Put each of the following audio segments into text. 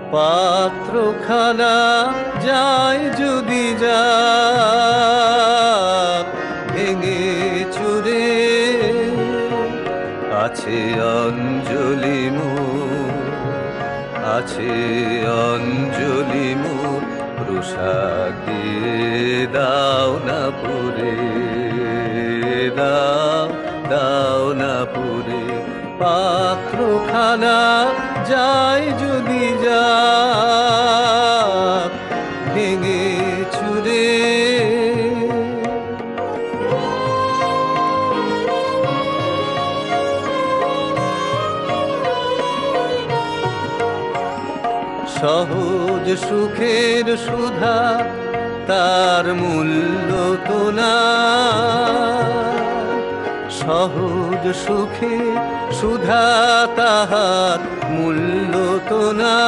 পাত্রখানা যায় যদি যা ভেঙে চুরে আছে অঞ্জলি মোর, আছে অঞ্জলি মোর, প্রসাদ দিয়ে দাও না পুরে, দাও দাও না পুরে। পাত্রখানা যায় যদি যা ভেঙে চুরে সহজ সুখের সুধা তার মূল্য তো না, সহজ সুখে সুধা তাহার মূল্য তো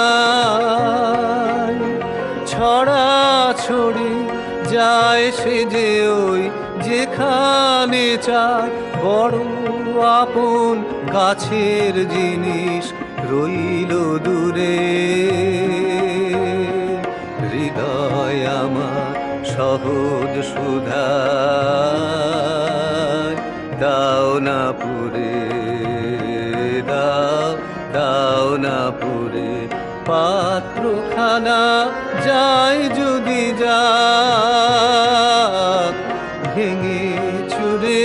নাই। ছড়া ছড়ি যায় সে যে ওই যেখানে চায়, বড় আপন কাছের জিনিস রইল দূরে। হৃদয় আমার সহজ সুধা দাও না পুরে, দাও দাও না পুরে। পাত্রখানা যায় যদি যা ভেঙে চুরে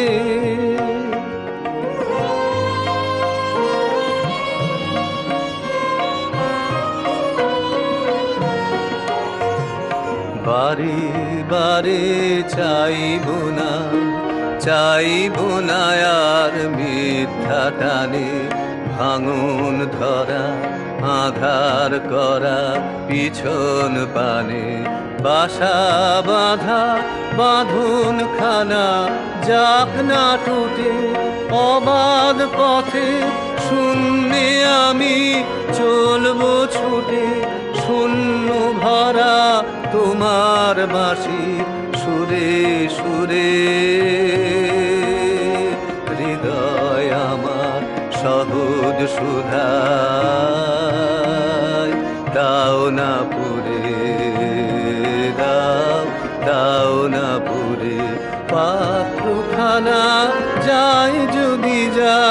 বারে বারে চাইব না, চাইব না আর মিথ্যা টানে ভাঙন ধরা, আধার করা পিছন পানে। বাসা বাঁধা বাঁধন খানা যাক না টুটে, অবাধ পথে শূন্যে আমি চলবো ছুটে। শূন্য ভরা তোমার বাঁশির সুরে সুরে, হৃদয় আমার সহজ সুধা দাও না পুরে, দাও দাও না পুরে। পাত্রখানা যায় যদি যা